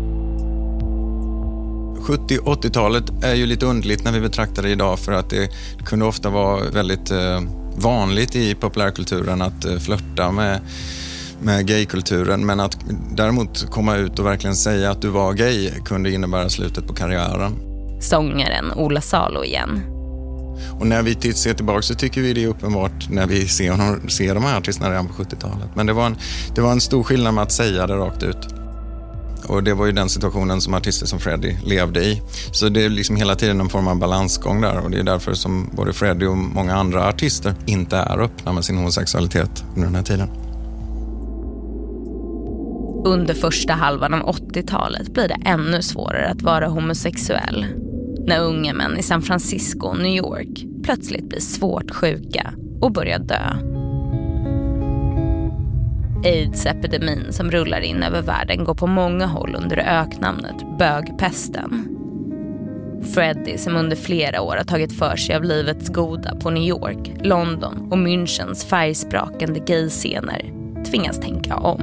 sjuttio- och åttiotalet är ju lite underligt när vi betraktar det idag, för att det kunde ofta vara väldigt eh, vanligt i populärkulturen att eh, flirta med, med gaykulturen, men att däremot komma ut och verkligen säga att du var gay kunde innebära slutet på karriären. Sångaren Ola Salo igen. Och när vi ser tillbaka så tycker vi det är uppenbart när vi ser, honom, ser de här artisterna redan på sjuttiotalet. Men det var, en, det var en stor skillnad med att säga det rakt ut. Och det var ju den situationen som artister som Freddie levde i. Så det är liksom hela tiden en form av balansgång där. Och det är därför som både Freddie och många andra artister inte är öppna med sin homosexualitet under den här tiden. Under första halvan av åttiotalet blir det ännu svårare att vara homosexuell. När unga män i San Francisco och New York plötsligt blir svårt sjuka och börjar dö. AIDS-epidemin som rullar in över världen går på många håll under öknamnet bögpesten. Freddie, som under flera år har tagit för sig av livets goda på New York, London och Münchens färgsprakande gayscener, tvingas tänka om.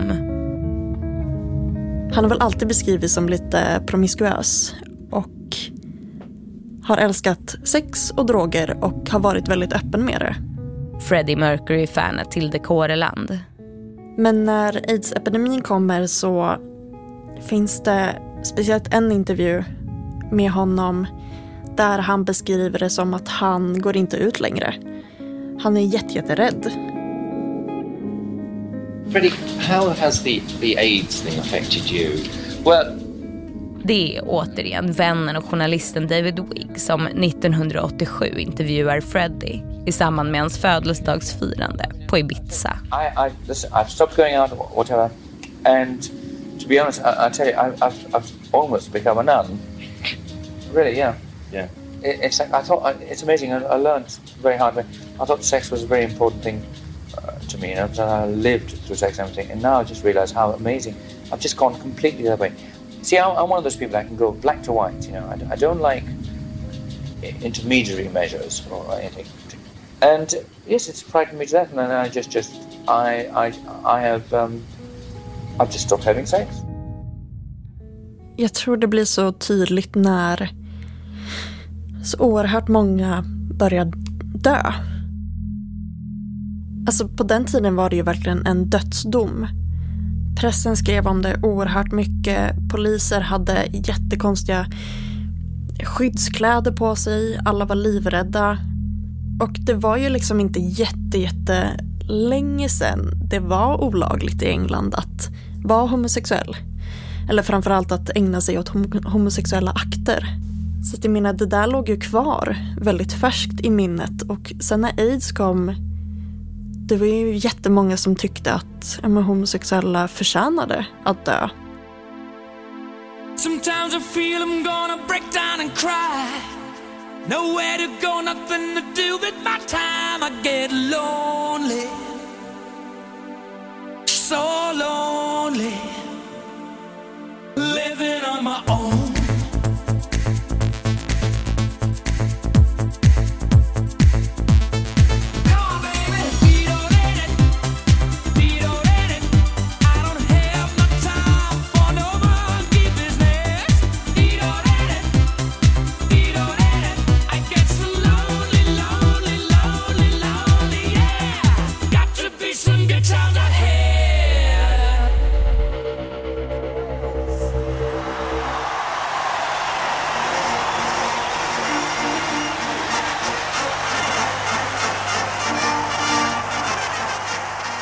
Han har väl alltid beskrivits som lite promiskuös och har älskat sex och droger och har varit väldigt öppen med det. Freddie Mercury-fan till de Kåreland. Men när AIDS-epidemin kommer så finns det speciellt en intervju med honom där han beskriver det som att han går inte ut längre. Han är jätte, jätterädd. Freddie, how has the, the AIDS thing affected you? Well, det är återigen vännen och journalisten David Wigg som nittonhundraåttiosju intervjuar Freddie i samband med hans födelsedagsfirande på Ibiza. I, I, listen, I've stopped going out or whatever, and to be honest, I, I tell you, I, I've, I've almost become a nun. Really, yeah. Yeah. It, it's like, I thought, it's amazing, I, I learned very hard. I thought sex was a very important thing uh, to me, you know, because I lived through sex and everything, and now I just realize how amazing. I've just gone completely the other way. See, I'm, I'm one of those people that can go black to white, you know. I, I don't like intermediary measures or anything. And yes, it's frightened me to death, and I just, just, I, I, I have, um, I've just stopped having sex. Jag tror det blir så tydligt när så oerhört många börjar dö. Alltså på den tiden var det ju verkligen en dödsdom. Pressen skrev om det oerhört mycket. Poliser hade jättekonstiga skyddskläder på sig. Alla var livrädda. Och det var ju liksom inte jätte, jätte länge sedan det var olagligt i England att vara homosexuell. Eller framförallt att ägna sig åt hom- homosexuella akter. Så att jag menar, det där låg ju kvar väldigt färskt i minnet. Och sen när AIDS kom, det var ju jättemånga som tyckte att ja, men homosexuella förtjänade att dö. Sometimes I feel I'm gonna break down and cry. Nowhere to go, nothing to do with my time. I get lonely, so lonely, living on my own. Come on, baby, beat on it, beat on it. I don't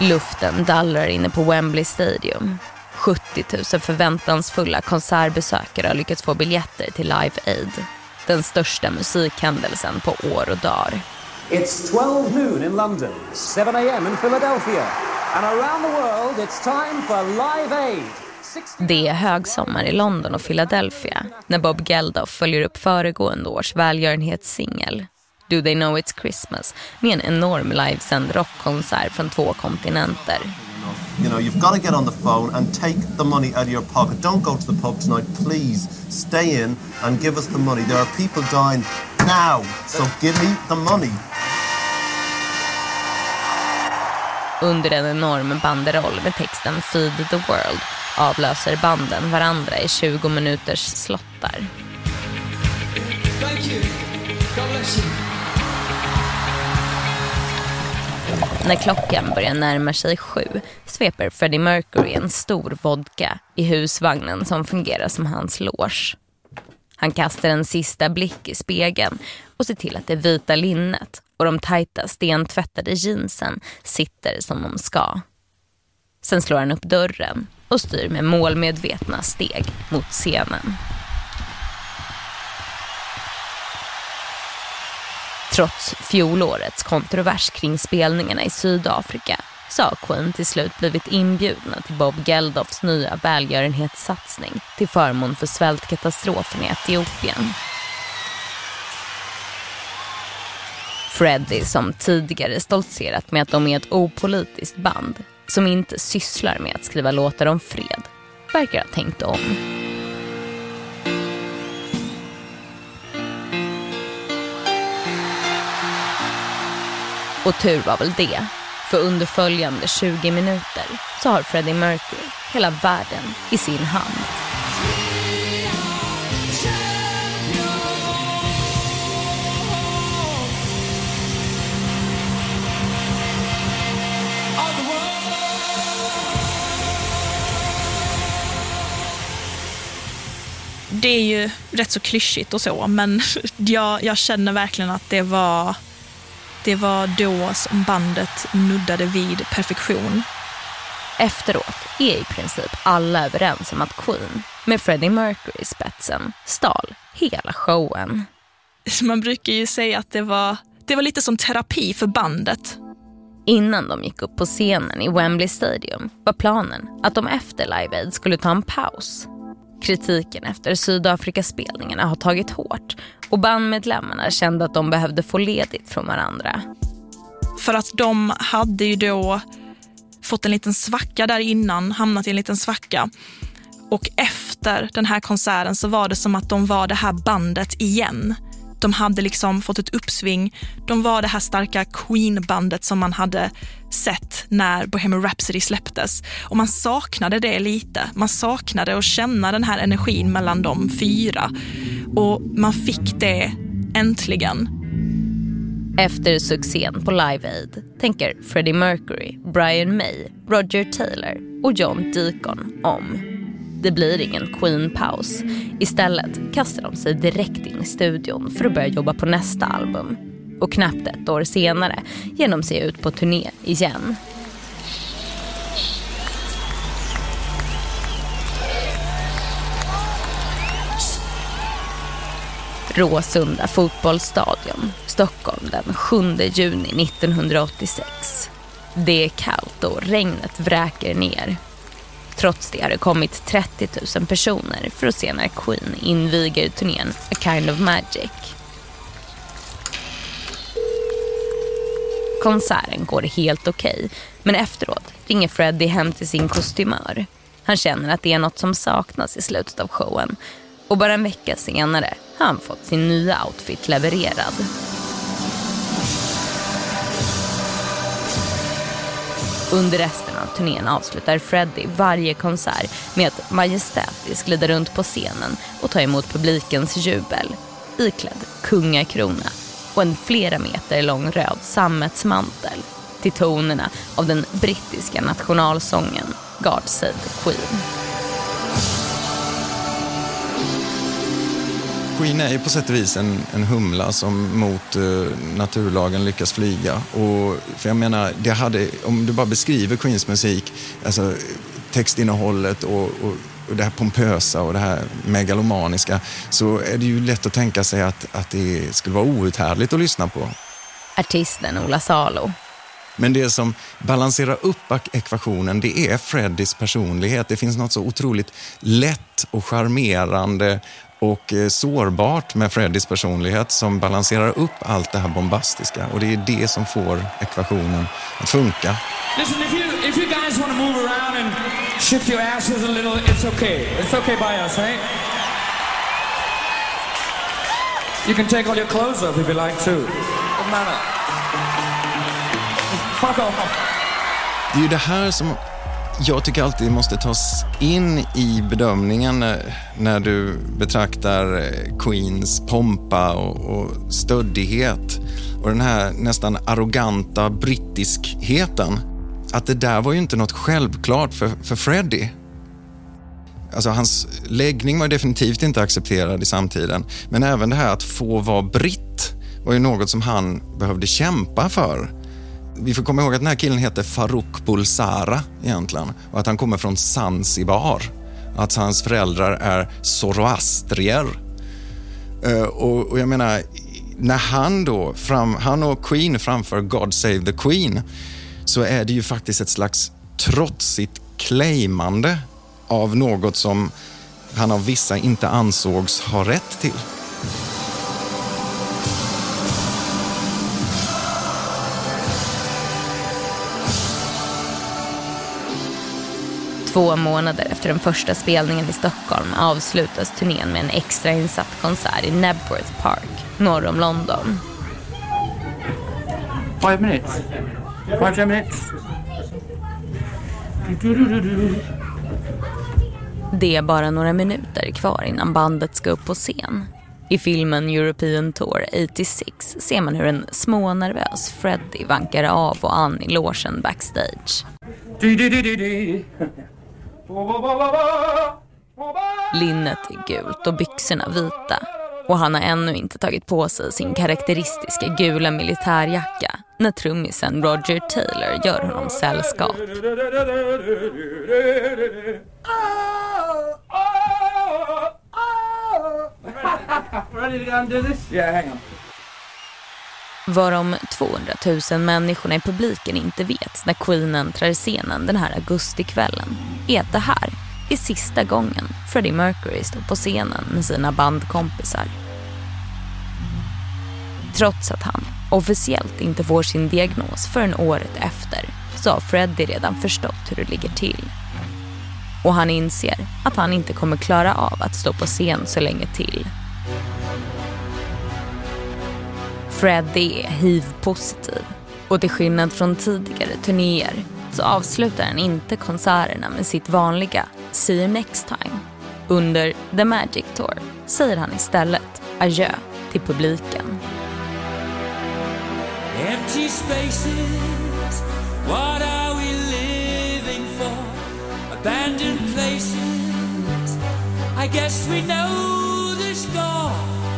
Luften dallrar inne på Wembley Stadium. sjuttio tusen förväntansfulla konsertbesökare har lyckats få biljetter till Live Aid. Den största musikhändelsen på år och dagar. It's twelve noon in London, seven a.m. in Philadelphia. And around the world it's time for Live Aid. Det är högsommar i London och Philadelphia när Bob Geldof följer upp föregående års välgörenhetssingel Do They Know It's Christmas med en enorm livesänd rockkonsert från två kontinenter. You know, you've got to get on the phone and take the money out of your pocket. Don't go to the pub tonight, please. Stay in and give us the money. There are people dying now, so give me the money. Under en enorm banderoll med texten Feed the World avlöser banden varandra i tjugo minuters slottar. Thank you. God bless you. När klockan börjar närma sig sju sveper Freddie Mercury en stor vodka i husvagnen som fungerar som hans loge. Han kastar en sista blick i spegeln och ser till att det vita linnet och de tajta stentvättade jeansen sitter som de ska. Sen slår han upp dörren och styr med målmedvetna steg mot scenen. Trots fjolårets kontrovers kring spelningarna i Sydafrika så har Queen till slut blivit inbjudna till Bob Geldofs nya välgörenhetssatsning till förmån för svältkatastrofen i Etiopien. Freddie, som tidigare stoltserat med att de är ett opolitiskt band som inte sysslar med att skriva låtar om fred, verkar ha tänkt om. Och tur var väl det, för under följande tjugo minuter så har Freddie Mercury hela världen i sin hand. Det är ju rätt så klyschigt och så, men jag, jag känner verkligen att det var, det var då som bandet nuddade vid perfektion. Efteråt är i princip alla överens om att Queen, med Freddie Mercury i spetsen, stal hela showen. Man brukar ju säga att det var, det var lite som terapi för bandet. Innan de gick upp på scenen i Wembley Stadium var planen att de efter Live Aid skulle ta en paus. Kritiken efter Sydafrikaspelningarna har tagit hårt och bandmedlemmarna kände att de behövde få ledigt från varandra. För att de hade ju då fått en liten svacka där innan, hamnat i en liten svacka. Och efter den här konserten så var det som att de var det här bandet igen. De hade liksom fått ett uppsving. De var det här starka Queen-bandet som man hade sett när Bohemian Rhapsody släpptes. Och man saknade det lite. Man saknade att känna den här energin mellan de fyra. Och man fick det äntligen. Efter succén på Live Aid tänker Freddie Mercury, Brian May, Roger Taylor och John Deacon om. Det blir ingen Queen-paus. Istället kastar de sig direkt in i studion för att börja jobba på nästa album. Och knappt ett år senare ger de sig ut på turné igen. Råsunda fotbollsstadion, Stockholm den sjunde juni nittonhundraåttiosex. Det är kallt och regnet vräker ner. Trots det har det kommit trettio tusen personer för att se när Queen inviger turnén A Kind of Magic. Konserten går helt okej, men efteråt ringer Freddie hem till sin kostymör. Han känner att det är något som saknas i slutet av showen. Och bara en vecka senare har han fått sin nya outfit levererad. Under resten av turnén avslutar Freddie varje konsert med att majestätiskt glida runt på scenen och ta emot publikens jubel, iklädd kungakrona och en flera meter lång röd sammetsmantel till tonerna av den brittiska nationalsången God Save the Queen. Queen är ju på sätt och vis en, en humla som mot uh, naturlagen lyckas flyga. Och, för jag menar, det hade, om du bara beskriver Queens musik, alltså textinnehållet och, och, och det här pompösa och det här megalomaniska, så är det ju lätt att tänka sig att, att det skulle vara outhärdligt att lyssna på. Artisten Ola Salo. Men det som balanserar upp ekvationen, det är Freddys personlighet. Det finns något så otroligt lätt och charmerande och eh, sårbart med Freddys personlighet som balanserar upp allt det här bombastiska. Och det är det som får ekvationen att funka. Listen, if you if you guys want to move around and shift your asses a little, it's okay. It's okay by us, right? You can take all your clothes off if you like to. Doesn't matter. Fuck off. Det är ju det här som jag tycker alltid måste tas in i bedömningen när du betraktar Queens pompa och, och stöddighet och den här nästan arroganta brittiskheten. Att det där var ju inte något självklart för, för Freddie. Alltså hans läggning var definitivt inte accepterad i samtiden. Men även det här att få vara britt var ju något som han behövde kämpa för. Vi får komma ihåg att den här killen heter Farouk Bulsara egentligen. Och att han kommer från Zanzibar. Att hans föräldrar är zoroastrier. Uh, och, och jag menar, när han då, fram, han och Queen framför God Save the Queen, så är det ju faktiskt ett slags trotsigt claimande av något som han av vissa inte ansågs ha rätt till. Två månader efter den första spelningen i Stockholm avslutas turnén med en extrainsatt konsert i Knebworth Park, norr om London. Five minutes. Five, ten minutes. Det är bara några minuter kvar innan bandet ska upp på scen. I filmen European Tour åttiosex ser man hur en smånervös Freddie vankar av och an i logen backstage. Linnet är gult och byxorna vita. Och han har ännu inte tagit på sig sin karaktäristiska gula militärjacka när trummisen Roger Taylor gör honom sällskap. Ready to go and do this? Yeah, hang on. Vad de tvåhundratusen människorna i publiken inte vet när Queen äntrar scenen den här augustikvällen är att det här är sista gången Freddie Mercury står på scenen med sina bandkompisar. Trots att han officiellt inte får sin diagnos förrän året efter, så har Freddie redan förstått hur det ligger till. Och han inser att han inte kommer klara av att stå på scen så länge till. Freddie är H I V-positiv och till skillnad från tidigare turnéer så avslutar han inte konserterna med sitt vanliga See you next time. Under The Magic Tour säger han istället adjö till publiken. Empty spaces, what are we living for? Abandoned places, I guess we know the score.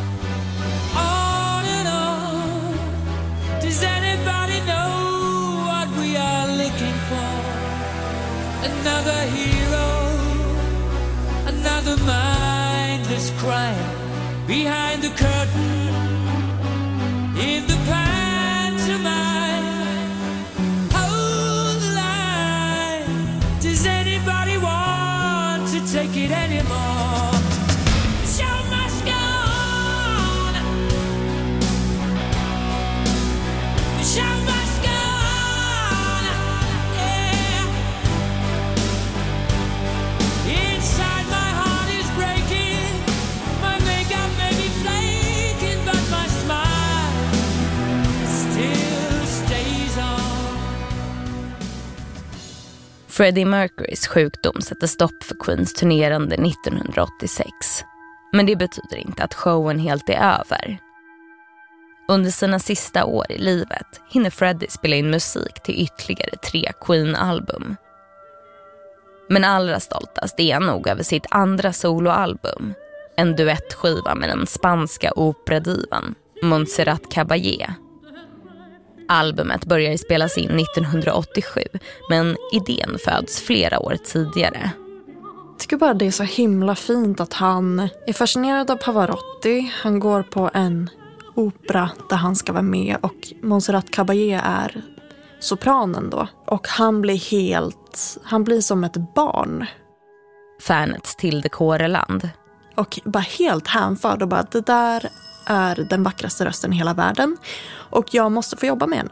On and on, does anybody know what we are looking for? Another hero, another mindless crime behind the curtain, in the pantomime. Hold the line, does anybody want to take it anymore? The show must go on, the show must go on, yeah. Inside my heart is breaking, my makeup may be flaking, but my smile still stays on. Freddie Mercurys sjukdom sätter stopp för Queens turnerande nittonhundraåttiosex. Men det betyder inte att showen helt är över. Under sina sista år i livet hinner Freddie spela in musik till ytterligare tre Queen-album. Men allra stoltast är han nog över sitt andra soloalbum, en duettskiva med den spanska operadivan Montserrat Caballé. Albumet börjar spelas in nittonhundraåttiosju, men idén föds flera år tidigare. Jag tycker bara det är så himla fint att han är fascinerad av Pavarotti. Han går på en opera där han ska vara med och Montserrat Caballé är sopranen då. Och han blir helt, han blir som ett barn. Fanet till de Kåreland. Och bara helt hänförd och bara det där är den vackraste rösten i hela världen. Och jag måste få jobba med henne.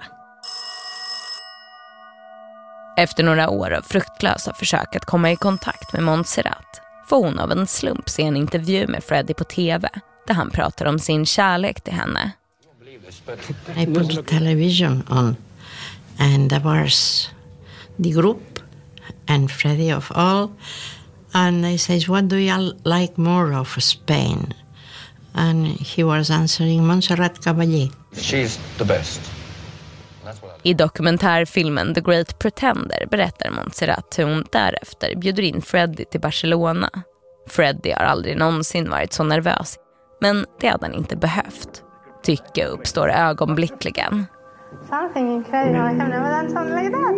Efter några år av fruktlösa försök att komma i kontakt med Montserrat får hon av en slump se en intervju med Freddie på tv där han pratar om sin kärlek till henne. I put the television on and there was the group and Freddie of all and he says, what do you like more of Spain? And he was answering Montserrat Caballé. She's the best. I dokumentärfilmen The Great Pretender berättar Montserrat hur hon därefter bjuder in Freddie till Barcelona. Freddie har aldrig någonsin varit så nervös, men det hade han inte behövt. Tycke uppstår ögonblickligen. Something incredible. I have never done something like that.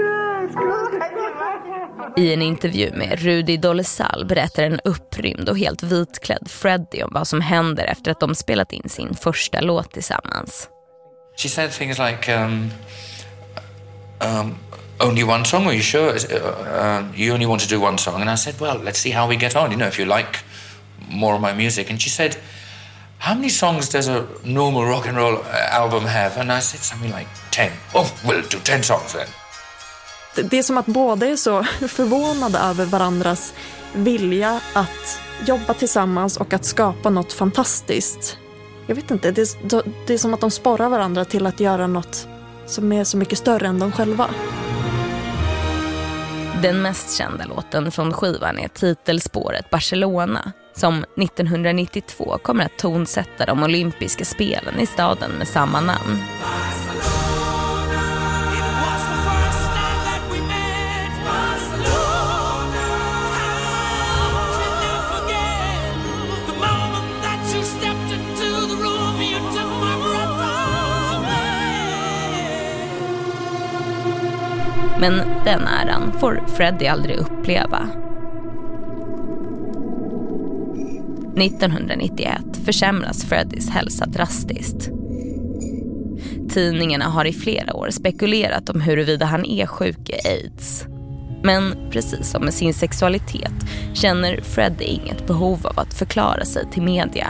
I en intervju med Rudi Dolezal berättar en upprymd och helt vitklädd Freddie om vad som händer efter att de spelat in sin första låt tillsammans. She said things like, um, um, only one song, are you sure? Uh, uh, you only want to do one song? And I said, well, let's see how we get on, you know, if you like more of my music. And she said, how many songs does a normal rock and roll album have? And I said something like ten. Oh, we'll do ten songs then. Det är som att båda är så förvånade över varandras vilja att jobba tillsammans och att skapa något fantastiskt. Jag vet inte, det är, det är som att de sporrar varandra till att göra något som är så mycket större än de själva. Den mest kända låten från skivan är titelspåret Barcelona, som nittonhundranittiotvå kommer att tonsätta de olympiska spelen i staden med samma namn. Men den äran får Freddie aldrig uppleva. nittonhundranittioett försämras Freddies hälsa drastiskt. Tidningarna har i flera år spekulerat om huruvida han är sjuk i AIDS. Men precis som med sin sexualitet känner Freddie inget behov av att förklara sig till media.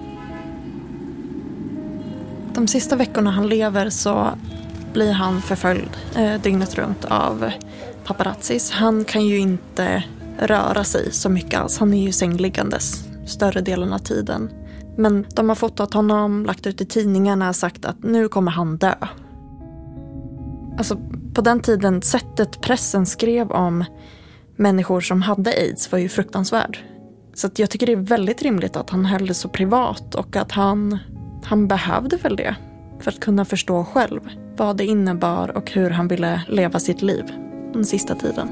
De sista veckorna han lever så blir han förföljd eh, dygnet runt av paparazzis. Han kan ju inte röra sig så mycket alls. Han är ju sängliggandes större delen av tiden. Men de har fotat honom, lagt ut i tidningarna och sagt att nu kommer han dö. Alltså på den tiden, sättet pressen skrev om människor som hade AIDS var ju fruktansvärd. Så att jag tycker det är väldigt rimligt att han höll det så privat och att han, han behövde väl det för att kunna förstå själv vad det innebar och hur han ville leva sitt liv den sista tiden.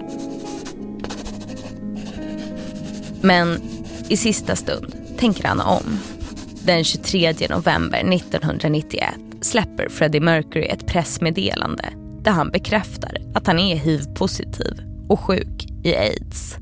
Men i sista stund tänker han om. Den tjugotredje november nittonhundranittioett släpper Freddie Mercury ett pressmeddelande där han bekräftar att han är H I V-positiv och sjuk i AIDS.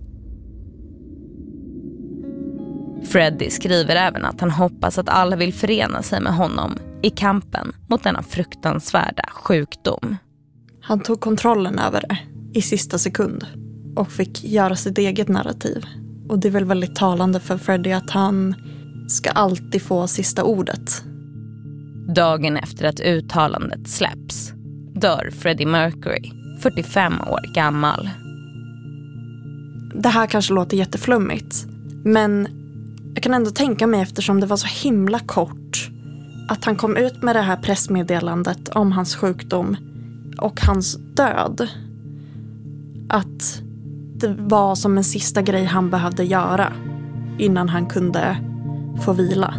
Freddie skriver även att han hoppas att alla vill förena sig med honom i kampen mot denna fruktansvärda sjukdom. Han tog kontrollen över det i sista sekund och fick göra sitt eget narrativ. Och det är väl väldigt talande för Freddie att han ska alltid få sista ordet. Dagen efter att uttalandet släpps dör Freddie Mercury, fyrtiofem år gammal. Det här kanske låter jätteflummigt, men jag kan ändå tänka mig, eftersom det var så himla kort, att han kom ut med det här pressmeddelandet om hans sjukdom och hans död. Att det var som en sista grej han behövde göra innan han kunde få vila.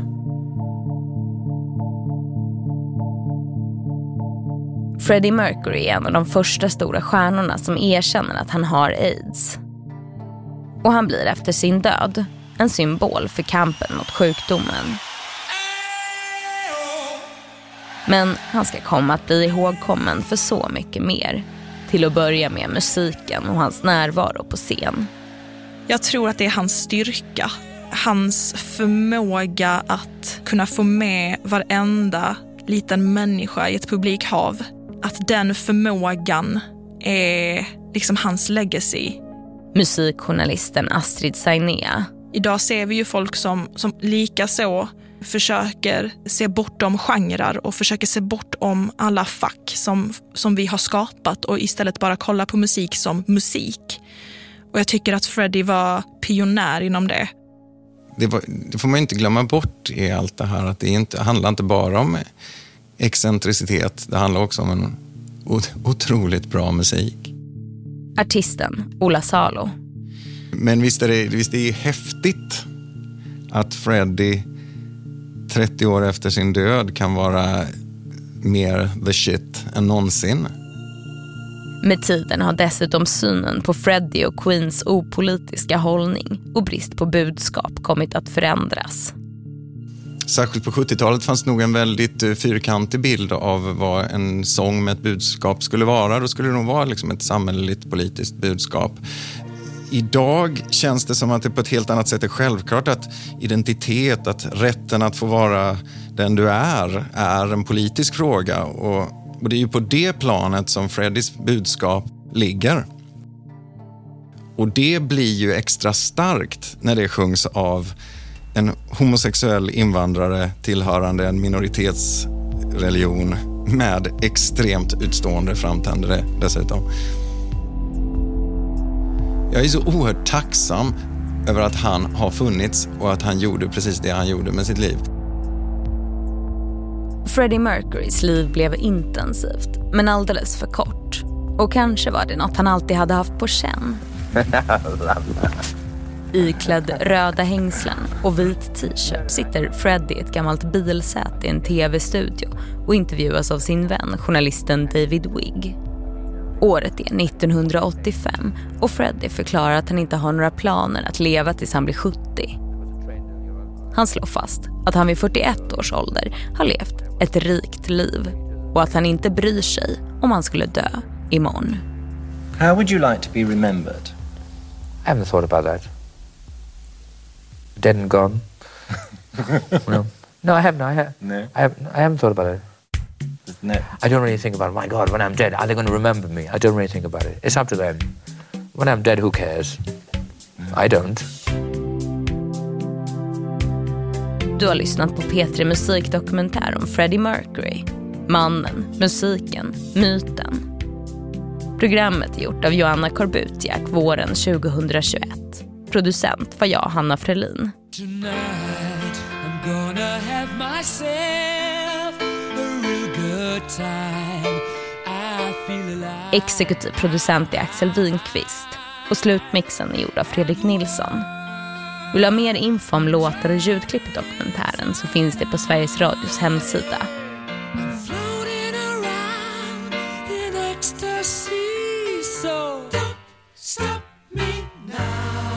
Freddie Mercury är en av de första stora stjärnorna som erkänner att han har AIDS. Och han blir efter sin död en symbol för kampen mot sjukdomen. Men han ska komma att bli ihågkommen för så mycket mer. Till att börja med musiken och hans närvaro på scen. Jag tror att det är hans styrka. Hans förmåga att kunna få med varenda liten människa i ett publikhav. Att den förmågan är liksom hans legacy. Musikjournalisten Astrid Sainea. Idag ser vi ju folk som, som lika så försöker se bortom genrer och försöker se bort om alla fack som, som vi har skapat och istället bara kolla på musik som musik. Och jag tycker att Freddie var pionjär inom det. Det, var, det får man inte glömma bort i allt det här, att det inte, handlar inte bara om excentricitet, det handlar också om en otroligt bra musik. Artisten Ola Salo. Men visst är det, visst är det häftigt att Freddie trettio år efter sin död kan vara mer the shit än någonsin. Med tiden har dessutom synen på Freddie och Queens opolitiska hållning och brist på budskap kommit att förändras. Särskilt på sjuttiotalet fanns nog en väldigt fyrkantig bild av vad en sång med ett budskap skulle vara. Då skulle det nog vara liksom ett samhälleligt politiskt budskap. Idag känns det som att det på ett helt annat sätt är självklart att identitet, att rätten att få vara den du är, är en politisk fråga. Och, och det är ju på det planet som Freddies budskap ligger. Och det blir ju extra starkt när det sjungs av en homosexuell invandrare tillhörande en minoritetsreligion med extremt utstående framtändare dessutom. Jag är så oerhört tacksam över att han har funnits och att han gjorde precis det han gjorde med sitt liv. Freddie Mercurys liv blev intensivt, men alldeles för kort. Och kanske var det något han alltid hade haft på känn. Iklädd röda hängslen och vit t-shirt sitter Freddie i ett gammalt bilsäte i en tv-studio och intervjuas av sin vän, journalisten David Wigg. Året är nittonhundraåttiofem och Freddie förklarar att han inte har några planer att leva tills han blir sjuttio. Han slår fast att han vid fyrtioett års ålder har levt ett rikt liv och att han inte bryr sig om han skulle dö imorgon. How would you like to be remembered? I haven't thought about that. Dead and gone. no. no, I haven't. I, ha- No. I, haven't, I haven't thought about it. No. I don't really think about, my God, when I'm dead, are they going to remember me? I don't really think about it. It's up to them. When I'm dead, who cares? I don't. Du har lyssnat på P tre musikdokumentär om Freddie Mercury. Mannen, musiken, myten. Programmet är gjort av Joanna Korbutiak våren tjugohundratjugoett. Producent var jag, Hanna Frelin. Tonight I'm gonna have myself a real good time. I feel alive. Exekutiv producent är Axel Winqvist och slutmixen är gjord av Fredrik Nilsson. Vill du ha mer info om låtar och ljudklipp i dokumentären så finns det på Sveriges Radios hemsida. Floating around in ecstasy, so don't stop me now.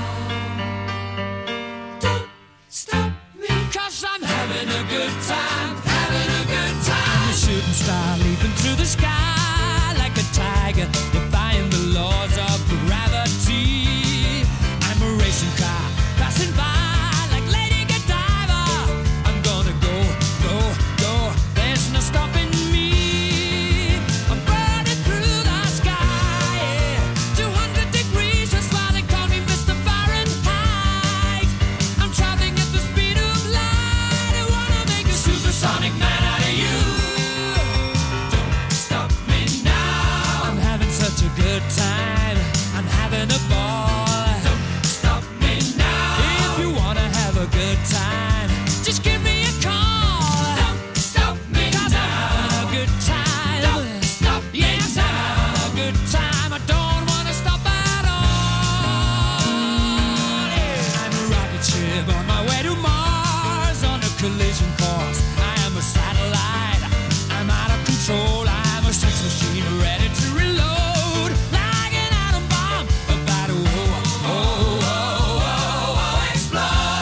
Don't stop me, 'cause I'm having a good time, having a good time. The shooting star leaping through the sky like a tiger, defying the laws of gravity. I'm a racing car passing by like Lady Godiva. I'm gonna go, go, go. There's no stopping me. I'm burning through the sky, yeah. two hundred degrees, just why they call me Mister Fahrenheit. I'm traveling at the speed of light. I wanna make a supersonic man out of you. Don't stop me now. I'm having such a good time. I'm having a ball. Don't stop me now. If you wanna have a good time, just give me a call. Don't stop me 'cause now. I'm having a good time. Don't stop me yes, now. I'm having a good time. I don't wanna stop at all. Yeah. I'm a rocket ship on my way to Mars on a collision course. I am a satellite. I'm out of control. I'm a sex machine ready to reload like an atom bomb about to oh, oh, oh, oh, oh, explode.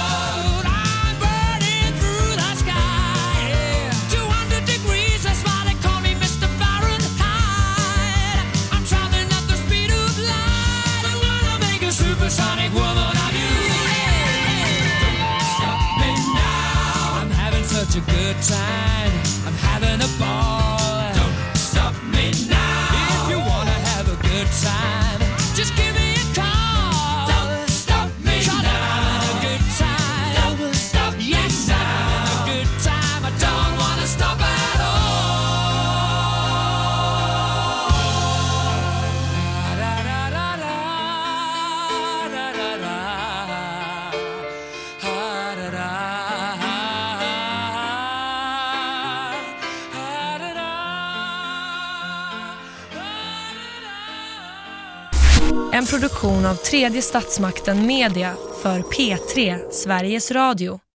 time. I'm having a ball. Don't stop me now. If you wanna have a good time, just give me a call. Don't stop me now. I'm having a good time. Don't stop me yes, now. I'm having a good time. I don't wanna stop at all. Da, da, da, da, da, da, da, da. Ha, da, da. En produktion av Tredje Statsmakten Media för P tre, Sveriges Radio.